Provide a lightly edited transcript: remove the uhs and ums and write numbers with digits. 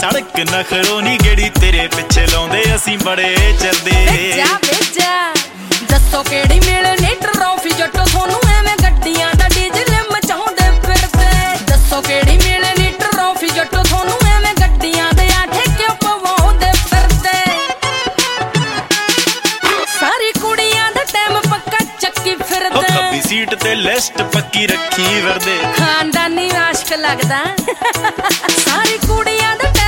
ਸੜਕ ਨਖਰੋਂ ਨੀ ਗੇੜੀ ਤੇਰੇ ਪਿੱਛੇ ਲਾਉਂਦੇ ਅਸੀਂ ਬੜੇ ਚੱਲਦੇ। ਵੇਜਾ ਦੱਸੋ ਕਿਹੜੀ ਮਿਲਣੀ ਟਰੋਫੀ ਜੱਟੋ ਤੁਹਾਨੂੰ ਐਵੇਂ ਗੱਡੀਆਂ ਦਾ ਡੀਜ਼ਲ ਮਚਾਉਂਦੇ ਫਿਰਦੇ। ਦੱਸੋ ਕਿਹੜੀ ਮਿਲਣੀ ਟਰੋਫੀ ਜੱਟੋ ਤੁਹਾਨੂੰ ਐਵੇਂ ਗੱਡੀਆਂ ਦੇ ਆਠੇ ਕਿਉਂ ਪਵਾਉਂਦੇ ਫਿਰਦੇ। ਸਾਰੀ ਕੁੜੀਆਂ ਦਾ ਟਾਈਮ ਪੱਕਾ ਚੱਕੀ ਫਿਰਦੇ। ਖੱਬੀ ਸੀਟ ਤੇ ਲਿਸਟ ਪੱਕੀ ਰੱਖੀ ਫਿਰਦੇ। ਖਾਨਦਾਨੀ ਆਸ਼ਕ ਲੱਗਦਾ ਸਾਰੀ ਕੁੜੀਆਂ ਦਾ